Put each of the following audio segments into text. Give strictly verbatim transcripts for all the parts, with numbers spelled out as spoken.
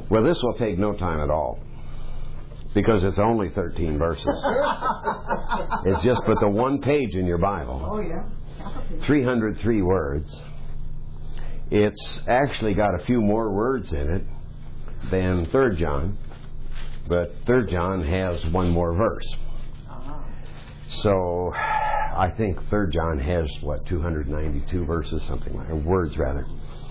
Well, this will take no time at all, because it's only thirteen verses. It's just but the one page in your Bible. Oh, yeah. three hundred three words. It's actually got a few more words in it than Third John, but Third John has one more verse. Uh-huh. So I think Third John has, what, two hundred ninety-two verses, something like, or words rather.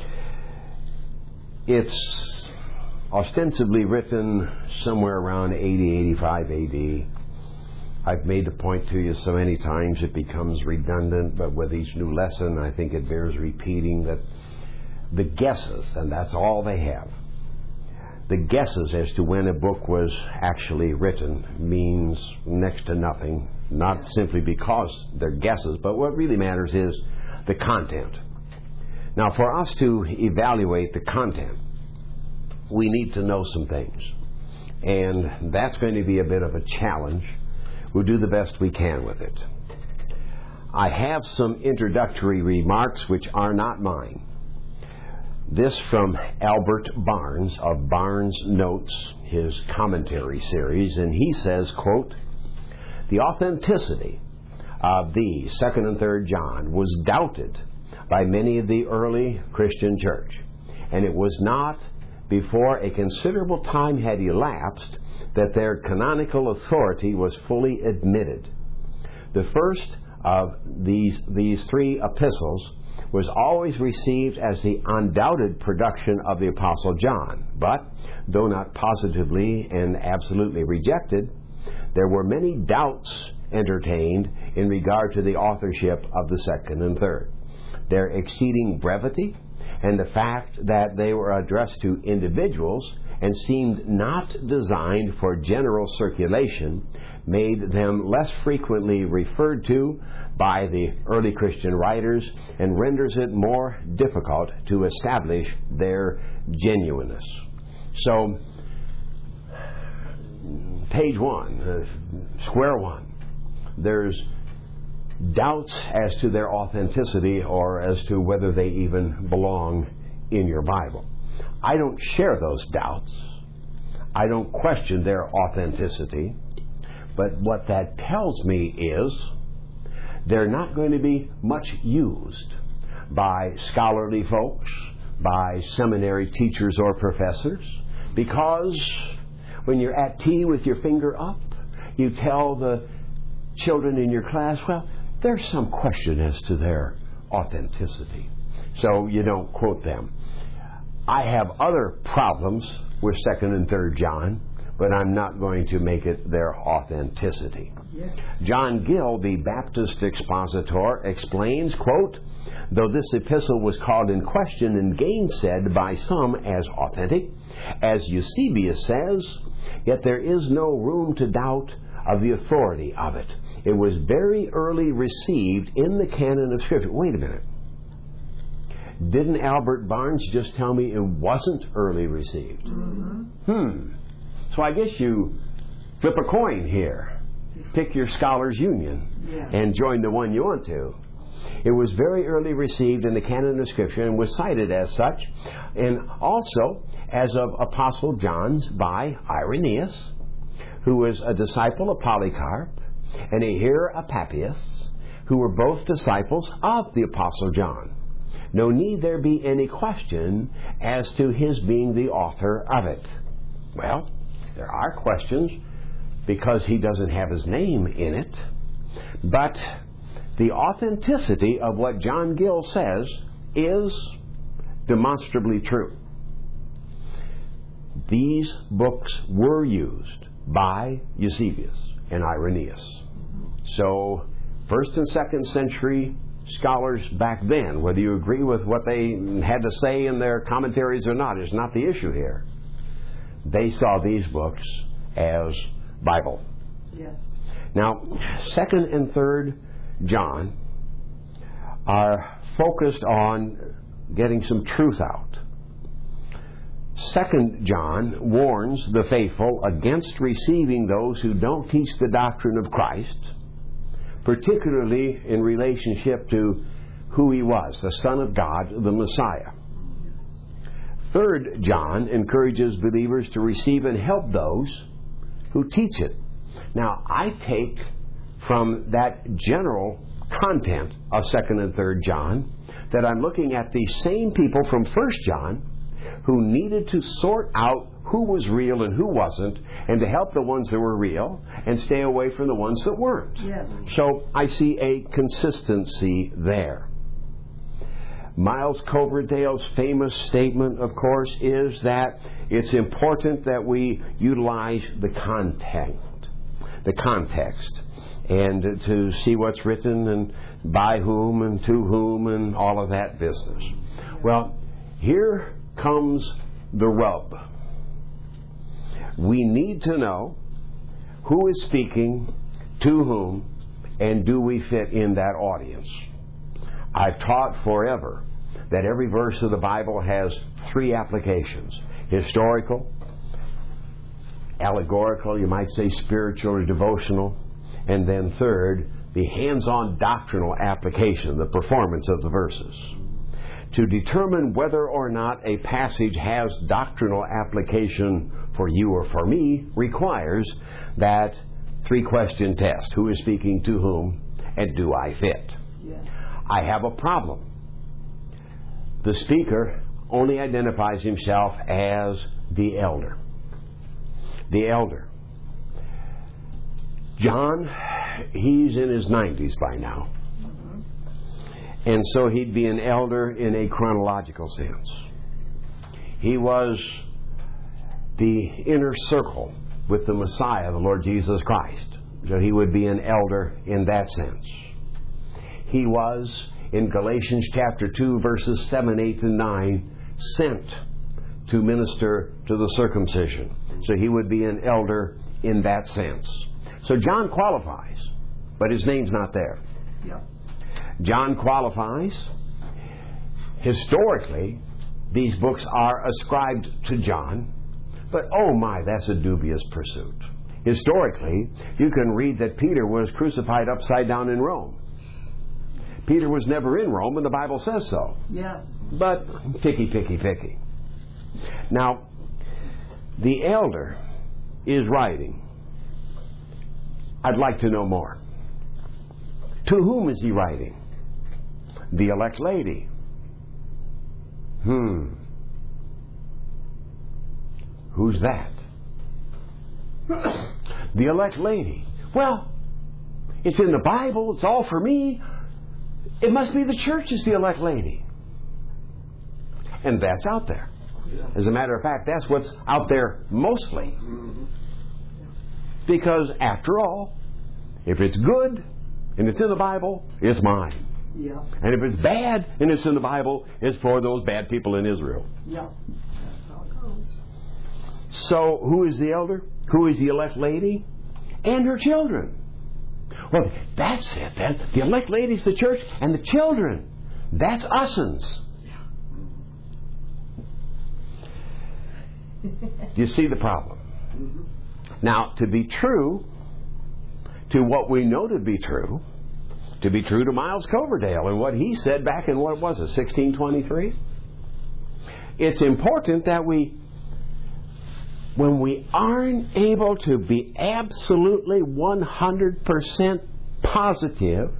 It's ostensibly written somewhere around eighty, eighty-five A D. I've made the point to you so many times it becomes redundant, but with each new lesson I think it bears repeating that the guesses, and that's all they have, the guesses as to when a book was actually written means next to nothing, not simply because they're guesses, but what really matters is the content. Now, for us to evaluate the content, we need to know some things, and that's going to be a bit of a challenge. We'll do the best we can with it. I have some introductory remarks which are not mine. This from Albert Barnes of Barnes Notes, his commentary series, and he says, quote, "The authenticity of the Second and Third John was doubted by many of the early Christian church, and it was not before a considerable time had elapsed that their canonical authority was fully admitted. The first of these these three epistles was always received as the undoubted production of the Apostle John, but though not positively and absolutely rejected, there were many doubts entertained in regard to the authorship of the second and third. Their exceeding brevity and the fact that they were addressed to individuals and seemed not designed for general circulation made them less frequently referred to by the early Christian writers and renders it more difficult to establish their genuineness." So, page one, uh, square one, there's doubts as to their authenticity or as to whether they even belong in your Bible. I don't share those doubts. I don't question their authenticity. But what that tells me is they're not going to be much used by scholarly folks, by seminary teachers or professors, because when you're at tea with your finger up, you tell the children in your class, well, there's some question as to their authenticity. So you don't quote them. I have other problems with Second and Third John, but I'm not going to make it their authenticity. Yes. John Gill, the Baptist expositor, explains, quote, "Though this epistle was called in question and gainsaid by some as authentic, as Eusebius says, yet there is no room to doubt of the authority of it. It was very early received in the canon of Scripture." Wait a minute. Didn't Albert Barnes just tell me it wasn't early received? Mm-hmm. Hmm. So I guess you flip a coin here. Pick your scholars' union yeah. and join the one you want to. It was very early received in the canon of Scripture and was cited as such, and also as of Apostle John's by Irenaeus, who was a disciple of Polycarp, and a hearer of Papias, who were both disciples of the Apostle John. No need there be any question as to his being the author of it. Well, there are questions because he doesn't have his name in it, but the authenticity of what John Gill says is demonstrably true. These books were used by Eusebius and Irenaeus. So, first and second century scholars back then, whether you agree with what they had to say in their commentaries or not, is not the issue here. They saw these books as Bible. Yes. Now, second and third John are focused on getting some truth out. Second John warns the faithful against receiving those who don't teach the doctrine of Christ, particularly in relationship to who he was, the Son of God, the Messiah. Third John encourages believers to receive and help those who teach it. Now, I take from that general content of Second and Third John that I'm looking at the same people from First John who needed to sort out who was real and who wasn't, and to help the ones that were real and stay away from the ones that weren't. Yes. So I see a consistency there. Miles Coverdale's famous statement, of course, is that it's important that we utilize the content, the context, and to see what's written and by whom and to whom and all of that business. Well, here comes the rub. We need to know who is speaking, to whom, and do we fit in that audience. I've taught forever that every verse of the Bible has three applications: historical, allegorical, you might say spiritual or devotional, and then third, the hands-on doctrinal application, the performance of the verses. To determine whether or not a passage has doctrinal application for you or for me requires that three-question test: who is speaking to whom, and do I fit? Yes. I have a problem. The speaker only identifies himself as the elder. The elder. John, he's in his nineties by now. Mm-hmm. And so he'd be an elder in a chronological sense. He was the inner circle with the Messiah, the Lord Jesus Christ. So he would be an elder in that sense. He was, in Galatians chapter two, verses seven, eight, and nine, sent to minister to the circumcision. So he would be an elder in that sense. So John qualifies, but his name's not there. Yeah. John qualifies. Historically, these books are ascribed to John, but oh my, that's a dubious pursuit. Historically, you can read that Peter was crucified upside down in Rome. Peter was never in Rome, and the Bible says so. Yes. But picky, picky, picky. Now, the elder is writing. I'd like to know more. To whom is he writing? The elect lady. Hmm. Who's that? The elect lady. Well, it's in the Bible. It's all for me. It must be the church is the elect lady. And that's out there. As a matter of fact, that's what's out there mostly. Because after all, if it's good and it's in the Bible, it's mine. Yeah. And if it's bad and it's in the Bible, it's for those bad people in Israel. Yeah. That's how it goes. So who is the elder? Who is the elect lady? And her children. Well, that's it then. The elect lady's the church, and the children, that's us'ns. Do you see the problem? Mm-hmm. Now, to be true to what we know to be true, to be true to Miles Coverdale and what he said back in, what was it, sixteen twenty-three? It's important that we, when we aren't able to be absolutely one hundred percent positive,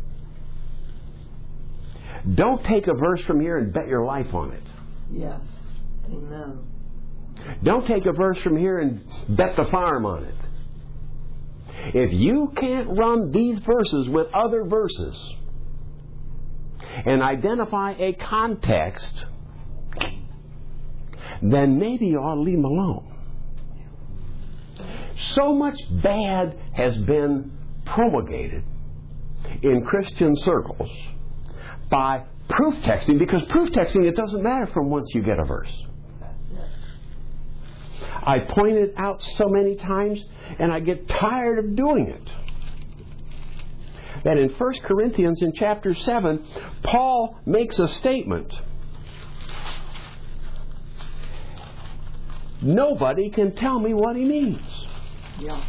don't take a verse from here and bet your life on it. Yes. Amen. Don't take a verse from here and bet the farm on it. If you can't run these verses with other verses and identify a context, then maybe you ought to leave them alone. So much bad has been promulgated in Christian circles by proof texting, because proof texting, it doesn't matter from whence you get a verse. I point it out so many times, and I get tired of doing it. That in First Corinthians in chapter seven, Paul makes a statement. Nobody can tell me what he means. Yeah.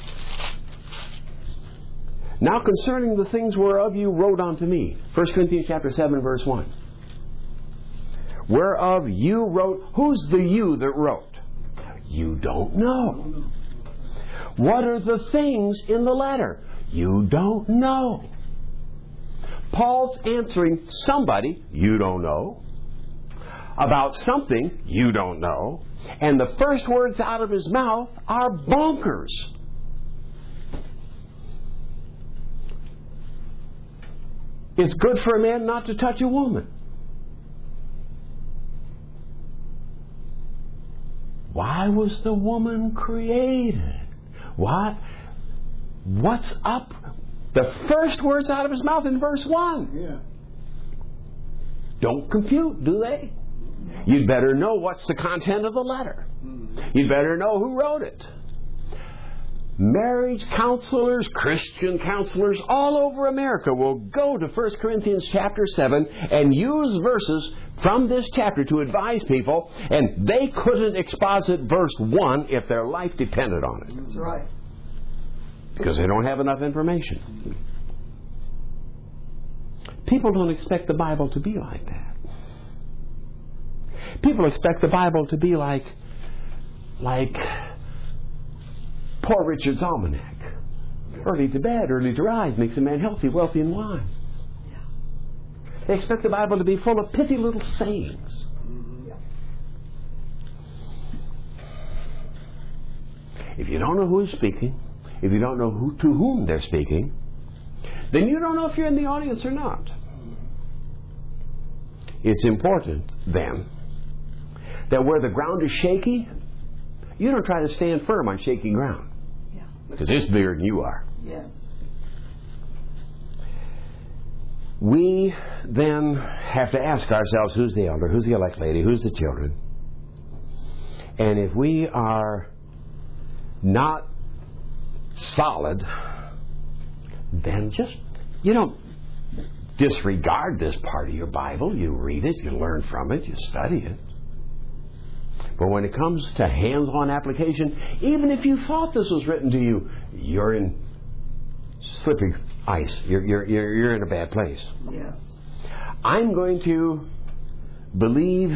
Now concerning the things whereof you wrote unto me. First Corinthians chapter seven, verse one. whereof you wrote. Who's the you that wrote? You don't know. What are the things in the letter? You don't know. Paul's answering somebody you don't know about something you don't know, and the first words out of his mouth are bonkers. It's good for a man not to touch a woman. Why was the woman created? What? What's up? The first words out of his mouth in verse one. Yeah. Don't compute, do they? You'd better know what's the content of the letter. You'd better know who wrote it. Marriage counselors, Christian counselors all over America will go to First Corinthians chapter seven and use verses from this chapter to advise people, and they couldn't exposit verse one if their life depended on it. That's right. Because they don't have enough information. People don't expect the Bible to be like that. People expect the Bible to be like, like Poor Richard's Almanac. Early to bed, early to rise, makes a man healthy, wealthy, and wise. They expect the Bible to be full of pithy little sayings. If you don't know who is speaking, if you don't know who, to whom they're speaking, then you don't know if you're in the audience or not. It's important, then, that where the ground is shaky, you don't try to stand firm on shaky ground. Yeah. Because it's bigger than you are. Yes. We then have to ask ourselves, who's the elder, who's the elect lady, who's the children? And if we are not solid, then just, you don't disregard this part of your Bible. You read it, you learn from it, you study it. But when it comes to hands-on application, even if you thought this was written to you, you're in slippery ice. You're, you're, you're, you're in a bad place. Yes. I'm going to believe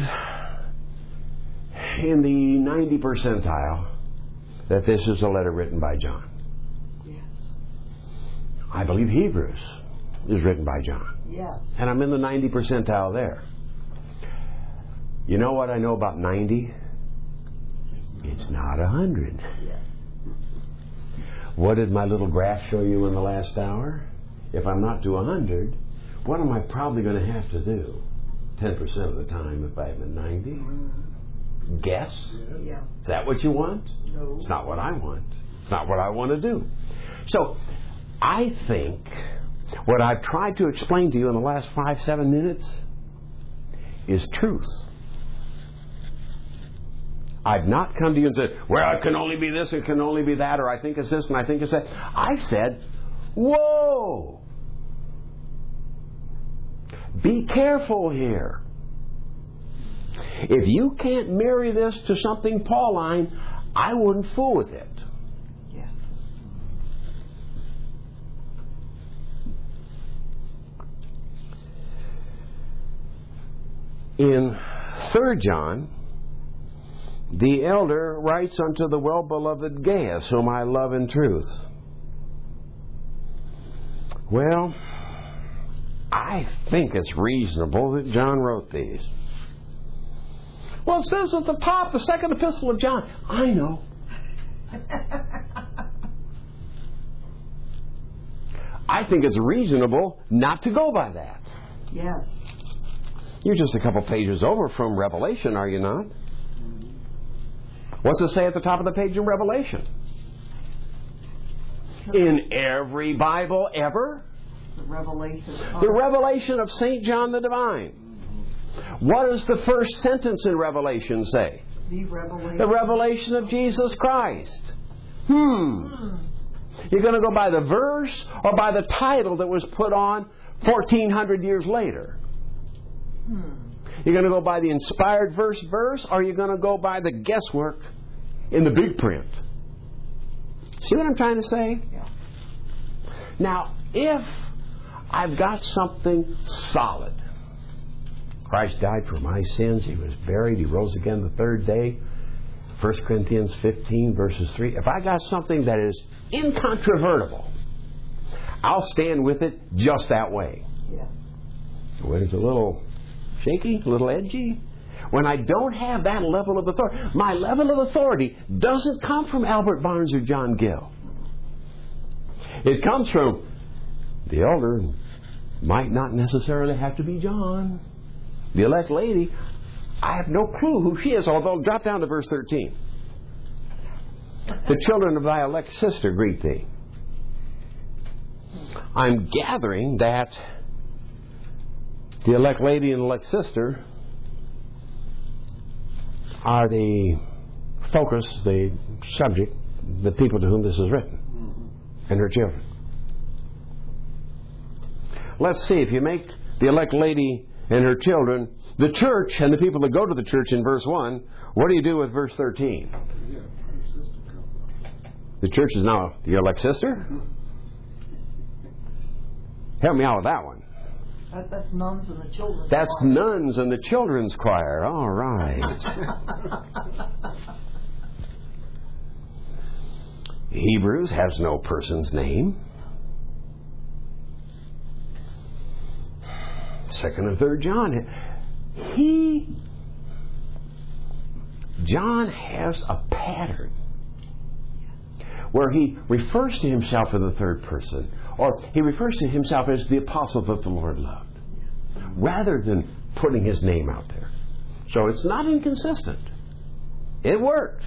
in the ninety percentile that this is a letter written by John. Yes. I believe Hebrews is written by John. Yes. And I'm in the ninety percentile there. You know what I know about ninety? It's not one hundred. Yes. What did my little graph show you in the last hour? If I'm not to one hundred, what am I probably going to have to do ten percent of the time if I'm at ninety? Guess? Yeah. Is that what you want? No. It's not what I want. It's not what I want to do. So, I think what I've tried to explain to you in the last five, seven minutes is truth. I've not come to you and said, well, it can only be this, it can only be that, or I think it's this and I think it's that. I said, whoa! Be careful here. If you can't marry this to something Pauline, I wouldn't fool with it. Yes. In Third John, the elder writes unto the well-beloved Gaius, whom I love in truth. Well, I think it's reasonable that John wrote these. Well, it says at the top, the second epistle of John. I know. I think it's reasonable not to go by that. Yes. You're just a couple pages over from Revelation, are you not? What's it say at the top of the page in Revelation? In every Bible ever? The revelation. The revelation of Saint John the Divine. What does the first sentence in Revelation say? The revelation. The revelation of Jesus Christ. Hmm. You're going to go by the verse or by the title that was put on fourteen hundred years later? Hmm. You're going to go by the inspired verse verse, or you're going to go by the guesswork in the big print? See what I'm trying to say? Yeah. Now, if I've got something solid, Christ died for my sins. He was buried. He rose again the third day. First Corinthians fifteen, verses three. If I got something that is incontrovertible, I'll stand with it just that way. Yeah. When it's a little shaky, a little edgy, when I don't have that level of authority, my level of authority doesn't come from Albert Barnes or John Gill. It comes from the elder. Might not necessarily have to be John. The elect lady, I have no clue who she is, although drop down to verse thirteen. The children of thy elect sister greet thee. I'm gathering that the elect lady and elect sister are the focus, the subject, the people to whom this is written, and her children. Let's see, if you make the elect lady and her children the church and the people that go to the church in verse one, what do you do with verse thirteen? The church is now the elect sister? Help me out with that one. That, that's nuns and the children. That's nuns and the children's choir. All right. Hebrews has no person's name. Second and third John. He, John has a pattern where he refers to himself in the third person, or he refers to himself as the apostle that the Lord loved, rather than putting his name out there. So it's not inconsistent. It works.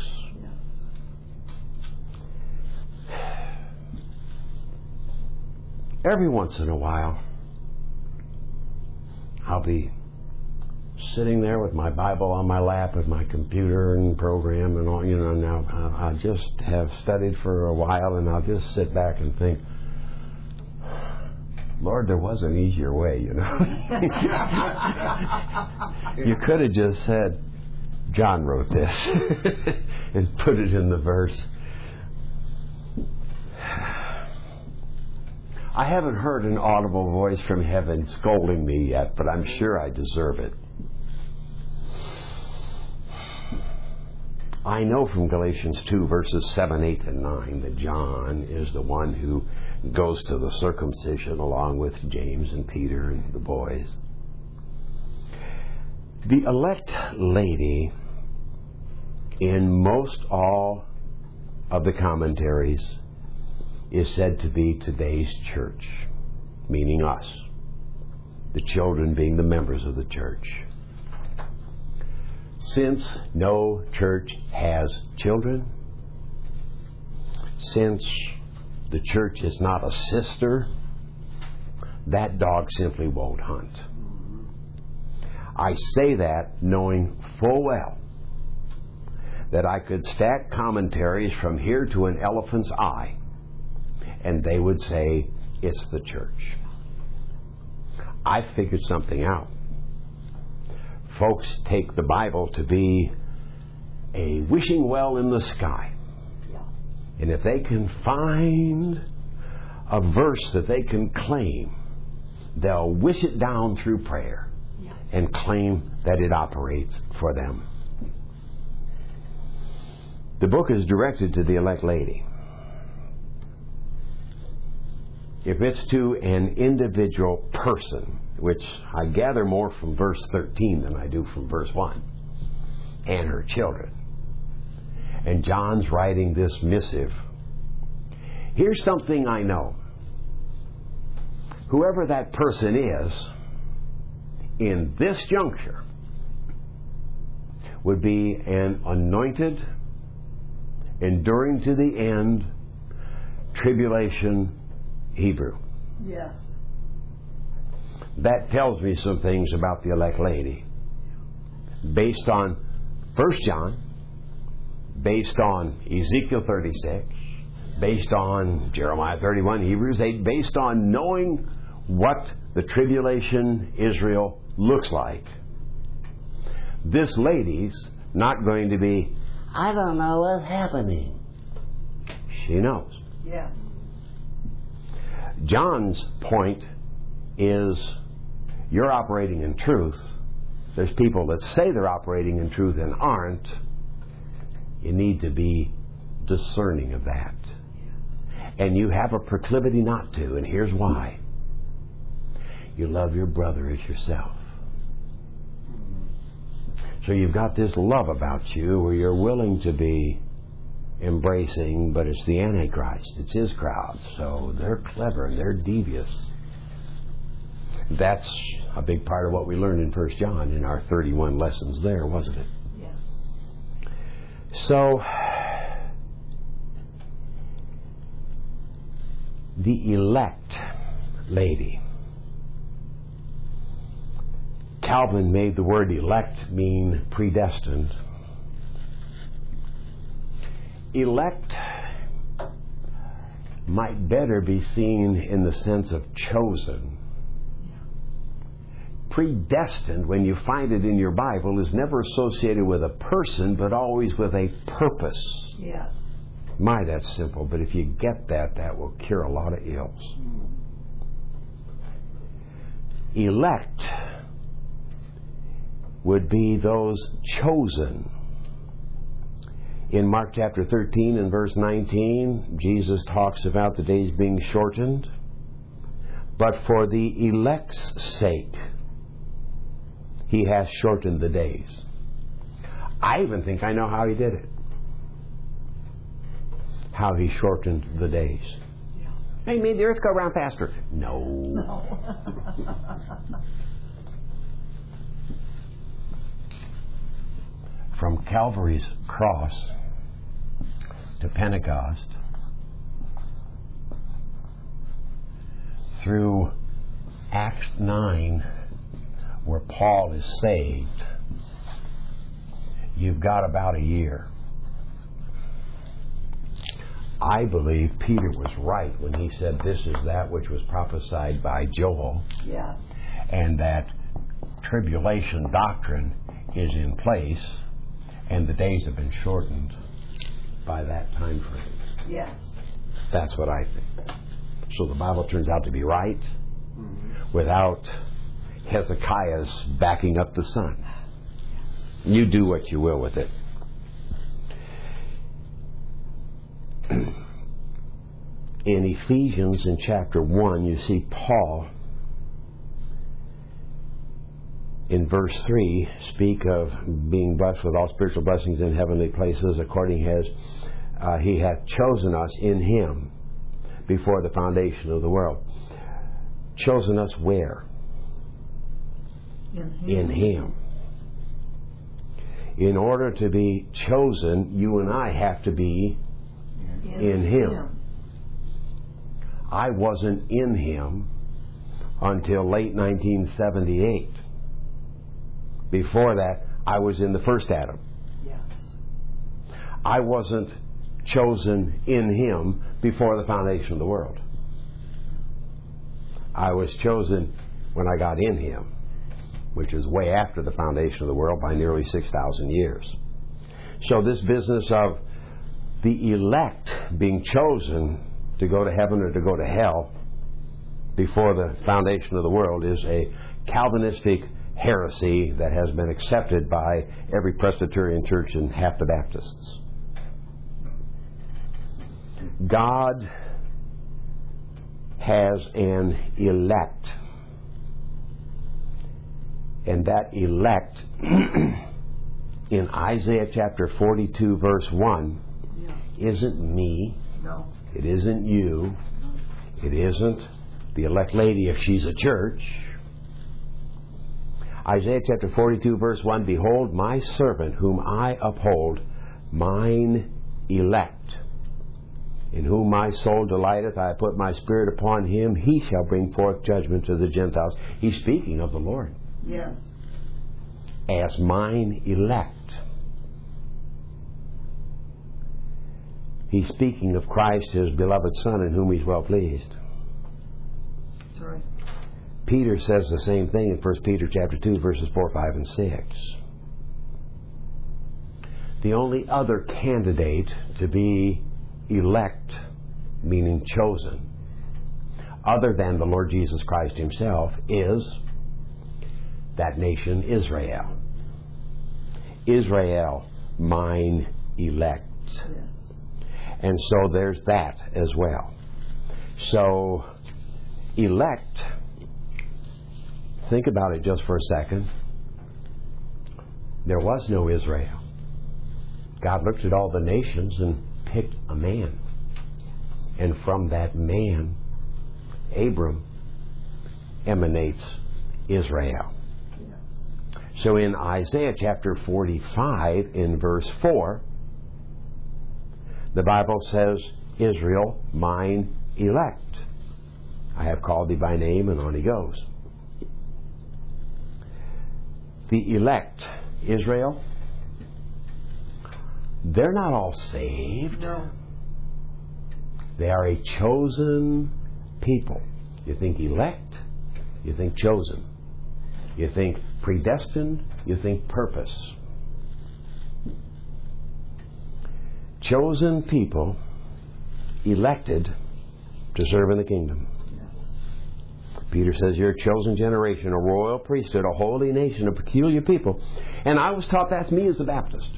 Every once in a while, I'll be sitting there with my Bible on my lap with my computer and program and all, you know, now I just have studied for a while and I'll just sit back and think, Lord, there was an easier way, you know. You could have just said, John wrote this and put it in the verse. I haven't heard an audible voice from heaven scolding me yet, but I'm sure I deserve it. I know from Galatians two, verses seven, eight, and nine, that John is the one who goes to the circumcision along with James and Peter and the boys. The elect lady, in most all of the commentaries, is said to be today's church, meaning us, the children being the members of the church. Since no church has children, since the church is not a sister, that dog simply won't hunt. I say that knowing full well that I could stack commentaries from here to an elephant's eye, and they would say, it's the church. I figured something out. Folks take the Bible to be a wishing well in the sky. And if they can find a verse that they can claim, they'll wish it down through prayer and claim that it operates for them. The book is directed to the elect lady. If it's to an individual person, which I gather more from verse thirteen than I do from verse one, and her children, and John's writing this missive, here's something I know. Whoever that person is, in this juncture, would be an anointed, enduring to the end, tribulation Hebrew. Yes. That tells me some things about the elect lady. Based on First John, based on Ezekiel thirty-six, based on Jeremiah thirty-one, Hebrews eight, based on knowing what the tribulation Israel looks like. This lady's not going to be, I don't know what's happening. She knows. Yes. John's point is, you're operating in truth, there's people that say they're operating in truth and aren't. You need to be discerning of that. And you have a proclivity not to, and here's why. You love your brother as yourself. So you've got this love about you where you're willing to be embracing, but it's the Antichrist. It's his crowd. So they're clever and they're devious. That's a big part of what we learned in First John in our thirty-one lessons there, wasn't it? Yes. So the elect lady. Calvin made the word elect mean predestined. Elect might better be seen in the sense of chosen. Predestined, when you find it in your Bible, is never associated with a person, but always with a purpose. Yes. My, that's simple, but if you get that, that will cure a lot of ills. Elect would be those chosen. In Mark chapter thirteen and verse nineteen, Jesus talks about the days being shortened. But for the elect's sake, he has shortened the days. I even think I know how he did it. How he shortened the days. Yeah. Hey, made the earth go round faster. No. No. From Calvary's cross to Pentecost, through Acts nine, where Paul is saved, you've got about a year. I believe Peter was right when he said this is that which was prophesied by Joel. Yes. And that tribulation doctrine is in place, and the days have been shortened by that time frame. Yes. That's what I think. So the Bible turns out to be right mm-hmm. without Hezekiah's backing up the sun. You do what you will with it. In Ephesians in chapter one, you see Paul in verse three speak of being blessed with all spiritual blessings in heavenly places, according as uh, he hath chosen us in him before the foundation of the world. Chosen us where? In him. In him. In order to be chosen, you and I have to be in, in him. him. I wasn't in him until late nineteen seventy-eight. Before that, I was in the first Adam. Yes. I wasn't chosen in him before the foundation of the world. I was chosen when I got in him, which is way after the foundation of the world by nearly six thousand years. So this business of the elect being chosen to go to heaven or to go to hell before the foundation of the world is a Calvinistic heresy that has been accepted by every Presbyterian church and half the Baptists. God has an elect, and that elect in Isaiah chapter forty-two verse one Yeah. isn't me. No. It isn't you. It isn't the elect lady if she's a church. Isaiah chapter forty-two verse one, behold my servant whom I uphold, mine elect, in whom my soul delighteth. I put my spirit upon him. He shall bring forth judgment to the Gentiles. He's speaking of the Lord. Yes. As mine elect. He's speaking of Christ, his beloved Son, in whom he's well pleased. That's right. Peter says the same thing in First Peter chapter two, verses four, five, and six. The only other candidate to be elect, meaning chosen, other than the Lord Jesus Christ himself, is that nation Israel. Israel, mine elect. Yes. And so there's that as well. So, elect, think about it just for a second. There was no Israel. God looked at all the nations and picked a man. And from that man, Abram, emanates Israel. Yes. So in Isaiah chapter forty-five, in verse four, the Bible says, Israel, mine elect. I have called thee by name, and on he goes. The elect, Israel, they're not all saved. No. They are a chosen people. You think elect, you think chosen. You think predestined, you think purpose. Chosen people, elected to serve in the kingdom. Yes. Peter says, you're a chosen generation, a royal priesthood, a holy nation, a peculiar people. And I was taught that's me as a Baptist.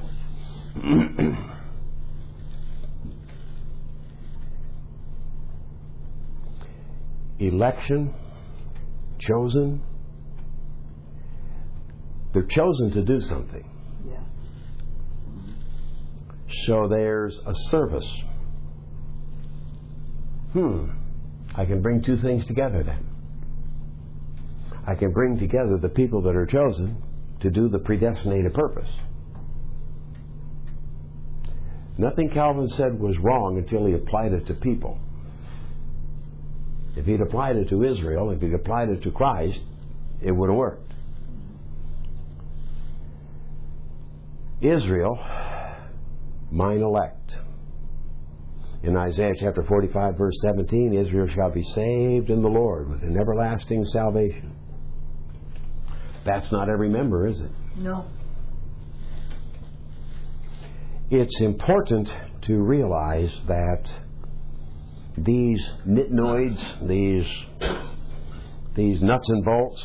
Election, chosen. They're chosen to do something. Yes. So there's a service. Hmm. I can bring two things together then. I can bring together the people that are chosen to do the predestinated purpose. Nothing Calvin said was wrong until he applied it to people. If he'd applied it to Israel, if he'd applied it to Christ, it would have worked. Israel, mine elect. In Isaiah chapter forty-five, verse seventeen, Israel shall be saved in the Lord with an everlasting salvation. That's not every member, is it? No. It's important to realize that these nitnoids, these, these nuts and bolts,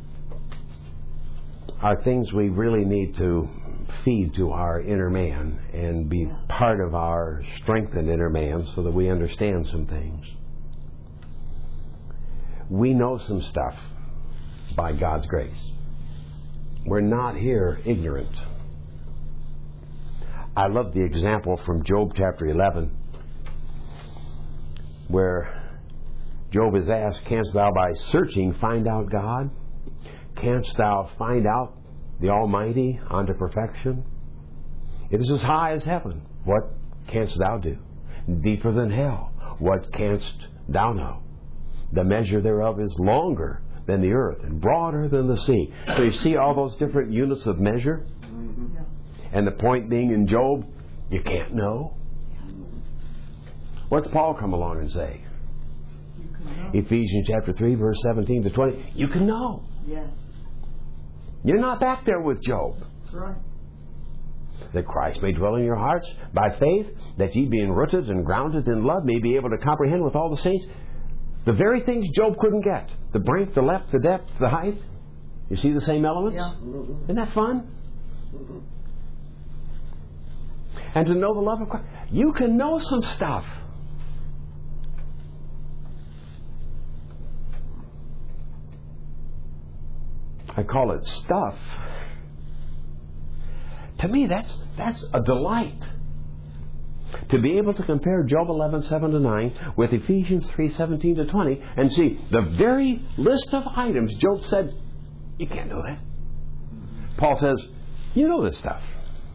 are things we really need to feed to our inner man and be part of our strengthened inner man so that we understand some things. We know some stuff by God's grace. We're not here ignorant. I love the example from Job chapter eleven, where Job is asked, canst thou by searching find out God? Canst thou find out the Almighty unto perfection? It is as high as heaven. What canst thou do? Deeper than hell. What canst thou know? The measure thereof is longer than the earth and broader than the sea. So you see all those different units of measure? Yeah. And the point being in Job, you can't know. What's Paul come along and say? You can know. Ephesians chapter three, verse seventeen to twenty. You can know. Yes. You're not back there with Job. That's right. That Christ may dwell in your hearts by faith, that ye being rooted and grounded in love may be able to comprehend with all the saints the very things Job couldn't get. The breadth, the length, the depth, the height. You see the same elements? Yeah. Isn't that fun? And to know the love of Christ. You can know some stuff. I call it stuff. To me, that's that's a delight. To be able to compare Job eleven, seven to nine with Ephesians three, seventeen to twenty and see the very list of items Job said, you can't know that. Paul says, you know this stuff.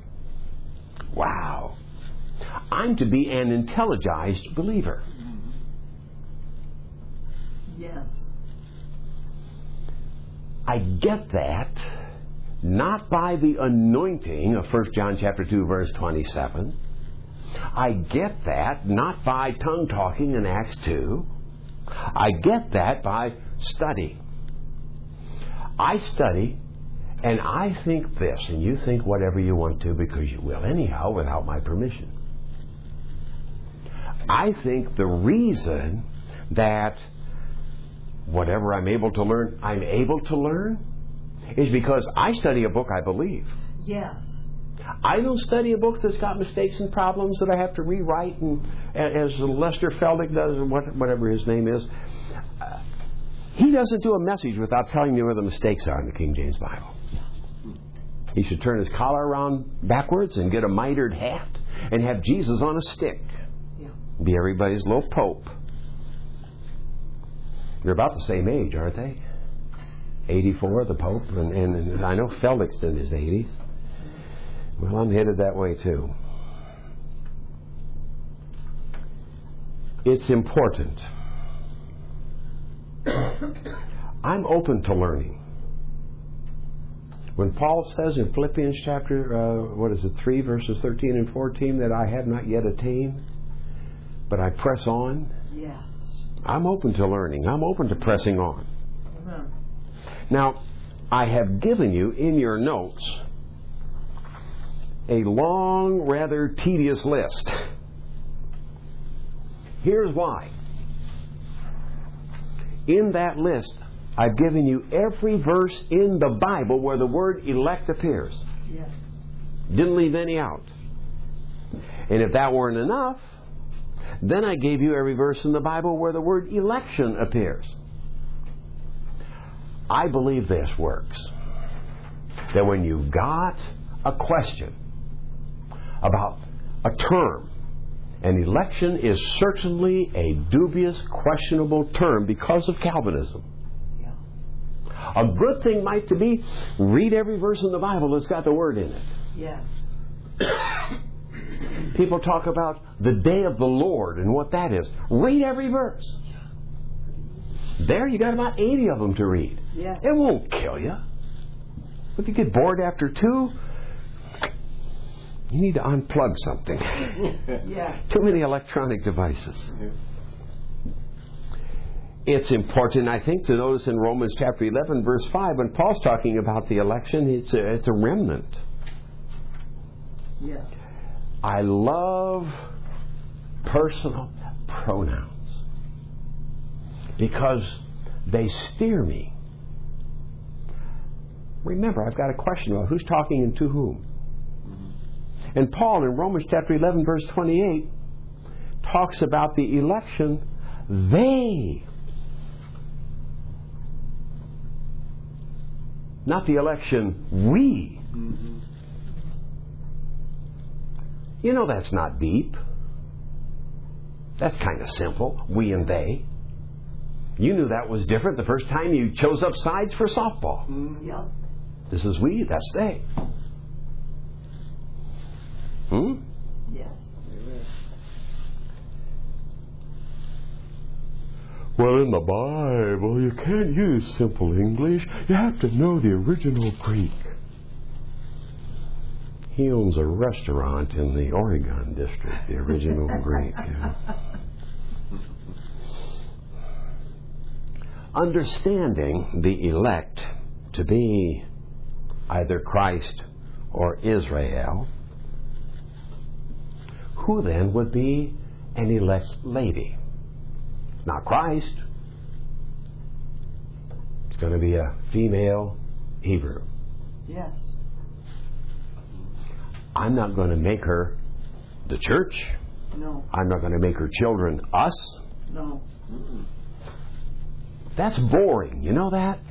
Wow. I'm to be an intelligized believer. Yes. I get that not by the anointing of First John chapter two, verse twenty-seven. I get that not by tongue talking in Acts two. I get that by study. I study and I think this, and you think whatever you want to because you will anyhow without my permission. I think the reason that whatever I'm able to learn, I'm able to learn, is because I study a book I believe. Yes. I don't study a book that's got mistakes and problems that I have to rewrite, and as Lester Feldick does, or whatever his name is. Uh, he doesn't do a message without telling me where the mistakes are in the King James Bible. He should turn his collar around backwards and get a mitered hat and have Jesus on a stick. Yeah. Be everybody's little pope. They're about the same age, aren't they? eighty-four, the Pope, and, and, and I know Feldick's in his eighties. Well, I'm headed that way too. It's important. I'm open to learning. When Paul says in Philippians chapter, uh, what is it, three, verses thirteen and fourteen, that I have not yet attained, but I press on. Yes. I'm open to learning. I'm open to pressing on. Uh-huh. Now, I have given you in your notes a long, rather tedious list. Here's why. In that list, I've given you every verse in the Bible where the word elect appears. Yes. Didn't leave any out. And if that weren't enough, then I gave you every verse in the Bible where the word election appears. I believe this works. That when you've got a question about a term, and election is certainly a dubious, questionable term because of Calvinism. Yeah. A good thing might to be read every verse in the Bible that's got the word in it. Yes. People talk about the day of the Lord and what that is. Read every verse. There you got about eighty of them to read. Yeah. It won't kill you. If you get bored after two, you need to unplug something. Yeah. Too many electronic devices. It's important, I think, to notice in Romans chapter eleven, verse five, when Paul's talking about the election, it's a, it's a remnant. Yes. I love personal pronouns because they steer me. Remember, I've got a question about who's talking and to whom. And Paul in Romans chapter eleven, verse twenty-eight, talks about the election. They, not the election, we. Mm-hmm. You know that's not deep. That's kind of simple. We and they. You knew that was different the first time you chose up sides for softball. Mm-hmm. Yep. This is we, that's they. Hmm? Yes. Well, in the Bible, you can't use simple English. You have to know the original Greek. He owns a restaurant in the Oregon district, the original Greek. Yeah. Understanding the elect to be either Christ or Israel, who then would be an elect lady? Not Christ. It's going to be a female Hebrew. Yes. I'm not going to make her the church. No. I'm not going to make her children us. No. That's boring. You know that?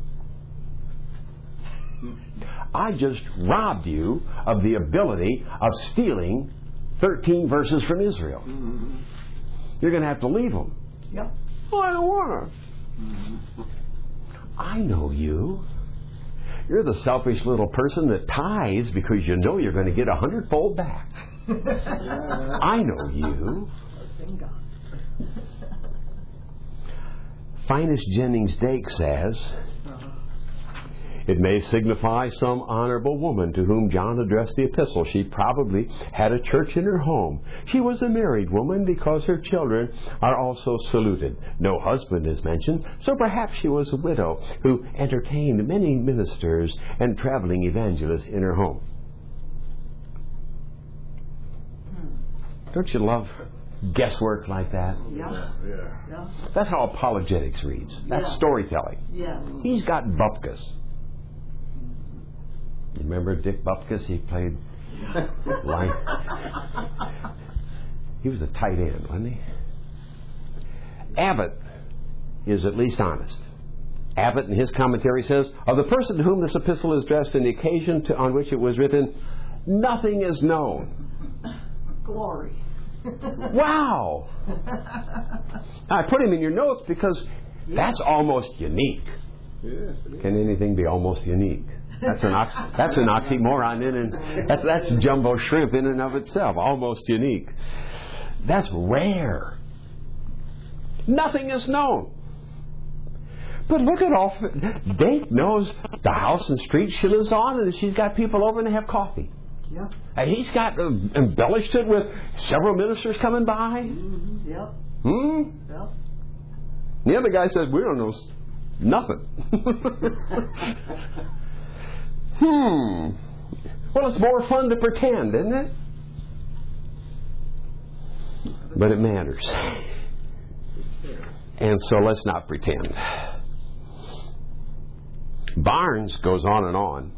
I just robbed you of the ability of stealing thirteen verses from Israel. Mm-hmm. You're going to have to leave them. Yep. Oh, I don't want to. Mm-hmm. I know you. You're the selfish little person that tithes because you know you're going to get a hundredfold back. I know you. Bingo. Finest Jennings Dake says, Uh-huh. it may signify some honorable woman to whom John addressed the epistle. She probably had a church in her home. She was a married woman because her children are also saluted. No husband is mentioned, so perhaps she was a widow who entertained many ministers and traveling evangelists in her home. Hmm. Don't you love guesswork like that? Yeah. Yeah. Yeah. That's how apologetics reads. That's Yeah. storytelling. Yes. He's got bupkis. Remember Dick Bupkus? He played line. He was a tight end, wasn't he? Abbott is at least honest. Abbott, in his commentary, says, of the person to whom this epistle is addressed and the occasion to, on which it was written, nothing is known. Glory. Wow! I put him in your notes because that's almost unique. Can anything be almost unique? That's an ox- that's an oxymoron in and that's, that's jumbo shrimp in and of itself. Almost unique. That's rare. Nothing is known. But look at all. Date knows the house and street she lives on, and she's got people over and they have coffee. Yeah. And he's got uh, embellished it with several ministers coming by. Mm-hmm. Yep. Hmm. Yep. The other guy says, we don't know nothing. hmm. Well, it's more fun to pretend, isn't it? But it matters. And so let's not pretend. Barnes goes on and on.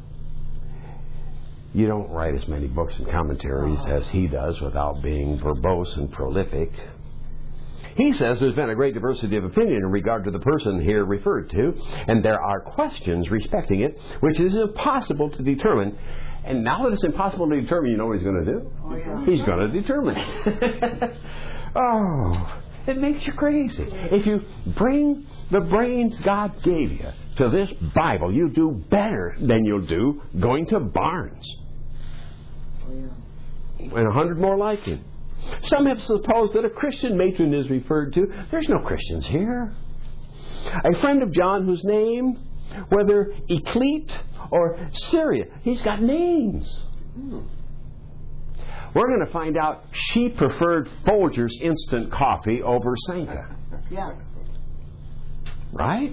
You don't write as many books and commentaries as he does without being verbose and prolific. He says there's been a great diversity of opinion in regard to the person here referred to, and there are questions respecting it which it is impossible to determine. And now that it's impossible to determine, you know what he's going to do? Oh, yeah. He's going to determine it. Oh, it makes you crazy. If you bring the brains God gave you to this Bible, you do better than you'll do going to Barnes. Oh, yeah. And a hundred more like him. Some have supposed that a Christian matron is referred to. There's no Christians here. A friend of John whose name, whether Eclete or Syria, he's got names. Hmm. We're going to find out she preferred Folger's instant coffee over Sanka. Yes. Right?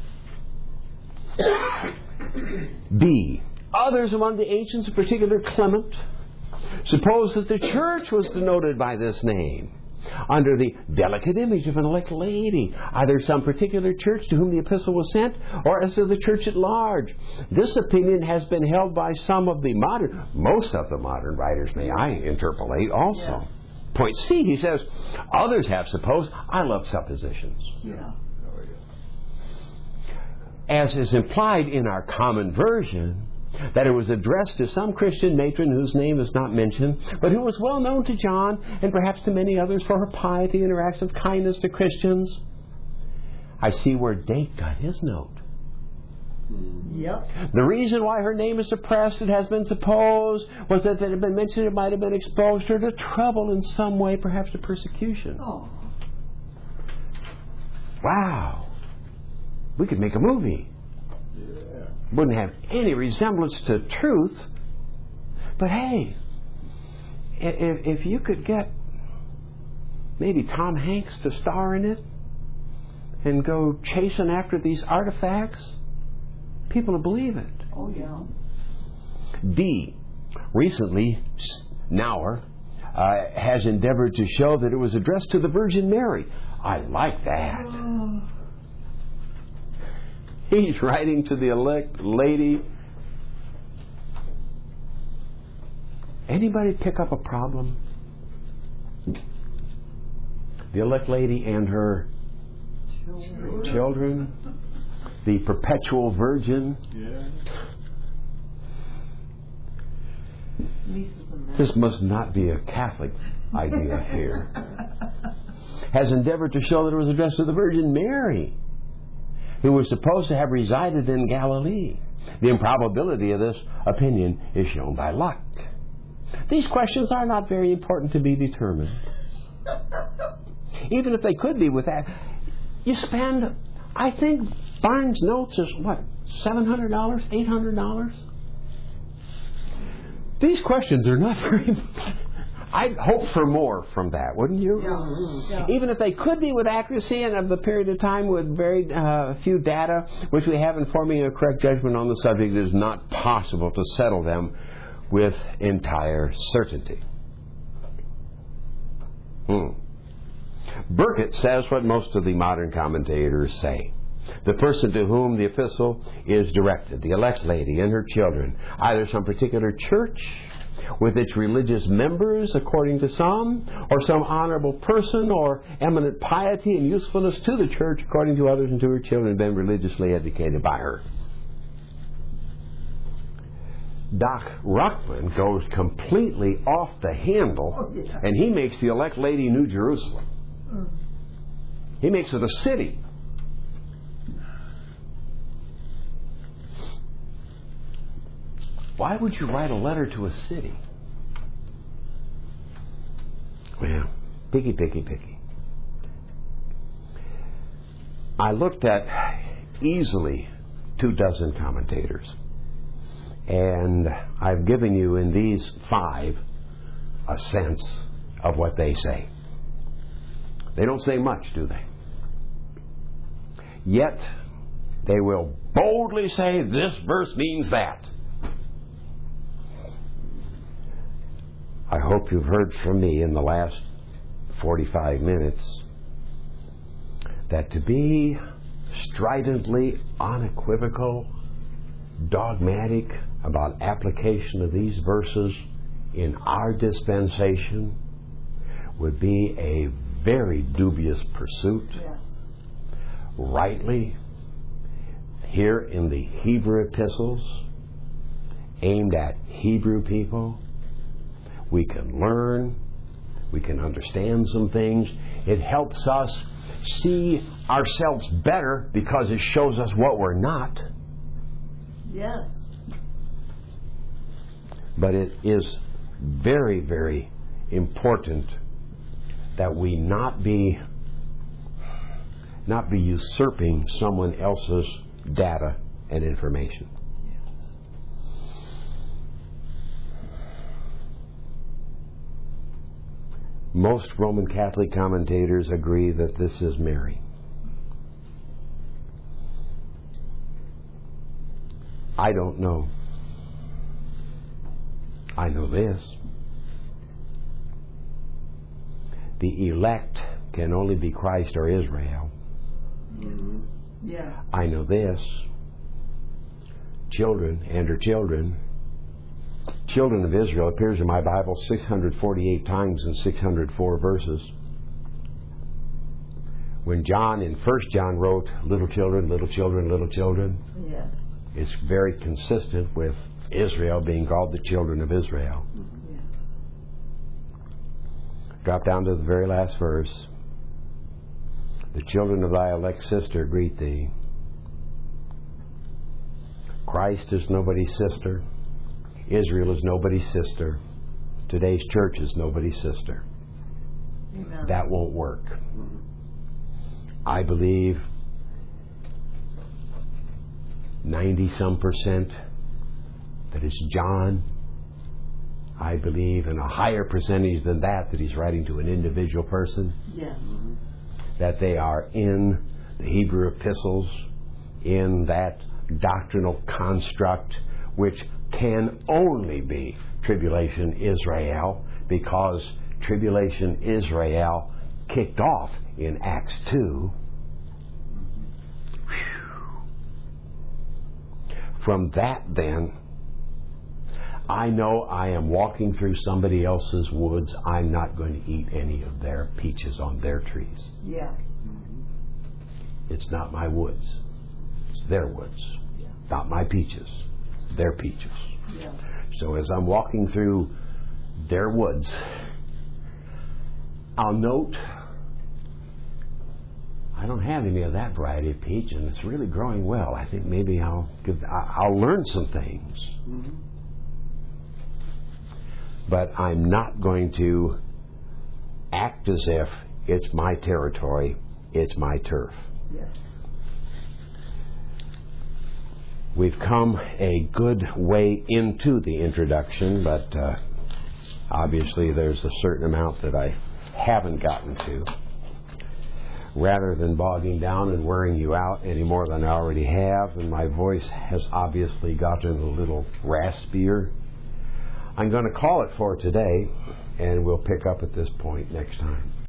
B. Others among the ancients, in particular Clement, suppose that the church was denoted by this name under the delicate image of an elect lady, either some particular church to whom the epistle was sent, or as to the church at large. This opinion has been held by some of the modern, most of the modern writers, may I interpolate also. Yes. Point C, he says, others have supposed. I love suppositions. Yeah. As is implied in our common version, that it was addressed to some Christian matron whose name is not mentioned, but who was well known to John and perhaps to many others for her piety and her acts of kindness to Christians. I see where Dake got his note. Yep. The reason why her name is suppressed, it has been supposed, was that if it had been mentioned, it might have been exposed her to trouble in some way, perhaps to persecution. Oh. Wow. We could make a movie. Yeah. Wouldn't have any resemblance to truth. But hey, if, if you could get maybe Tom Hanks to star in it and go chasing after these artifacts, people will believe it. Oh, yeah. D. Recently, Nauer uh, has endeavored to show that it was addressed to the Virgin Mary. I like that. Oh. He's writing to the elect lady. Anybody pick up a problem? The elect lady and her Children. children. The perpetual virgin. Yeah. Nieces and nephews. This must not be a Catholic idea here. Has endeavored to show that it was addressed to the Virgin Mary, who was supposed to have resided in Galilee. The improbability of this opinion is shown by luck. These questions are not very important to be determined. Even if they could be with that, you spend, I think Barnes' notes is what, seven hundred dollars, eight hundred dollars? These questions are not very... I'd hope for more from that, wouldn't you? Yeah. Yeah. Even if they could be with accuracy and of a period of time with very uh, few data, which we have in forming a correct judgment on the subject, it is not possible to settle them with entire certainty. Hmm. Burkitt says what most of the modern commentators say. The person to whom the epistle is directed, the elect lady and her children, either some particular church with its religious members, according to some, or some honorable person or eminent piety and usefulness to the church, according to others, and to her children, been religiously educated by her. Doc Ruckman goes completely off the handle, Oh, yeah. and he makes the elect lady New Jerusalem. Mm. He makes it a city. Why would you write a letter to a city? Well, picky, picky, picky. I looked at easily two dozen commentators. And I've given you in these five a sense of what they say. They don't say much, do they? Yet, they will boldly say, this verse means that. I hope you've heard from me in the last forty-five minutes that to be stridently unequivocal, dogmatic about application of these verses in our dispensation would be a very dubious pursuit. Yes. Rightly, here in the Hebrew epistles, aimed at Hebrew people, we can learn, we can understand some things. It helps us see ourselves better because it shows us what we're not. Yes. But it is very, very important that we not be not be usurping someone else's data and information. Most Roman Catholic commentators agree that this is Mary. I don't know. I know this. The elect can only be Christ or Israel. Mm-hmm. Yes. I know this. Children and her children. Children of Israel appears in my Bible six hundred forty-eight times in six hundred four verses. When John in First John wrote, little children, little children, little children, Yes. it's very consistent with Israel being called the children of Israel. Mm-hmm. Yes. Drop down to the very last verse. The children of thy elect sister greet thee. Christ is nobody's sister. Israel is nobody's sister. Today's church is nobody's sister. Amen. That won't work. I believe ninety some percent that it's John. I believe in a higher percentage than that that he's writing to an individual person. Yes. That they are in the Hebrew epistles, in that doctrinal construct which can only be Tribulation Israel, because Tribulation Israel kicked off in Acts two. Whew. From that then, I know I am walking through somebody else's woods. I'm not going to eat any of their peaches on their trees. Yes. It's not my woods. It's their woods. Yeah. Not my peaches. Their peaches. Yes. So as I'm walking through their woods, I'll note I don't have any of that variety of peach, and it's really growing well. I think maybe I'll give, I'll learn some things. Mm-hmm. But I'm not going to act as if it's my territory, it's my turf. Yes. We've come a good way into the introduction, but uh, obviously there's a certain amount that I haven't gotten to. Rather than bogging down and wearing you out any more than I already have, and my voice has obviously gotten a little raspier, I'm going to call it for today, and we'll pick up at this point next time.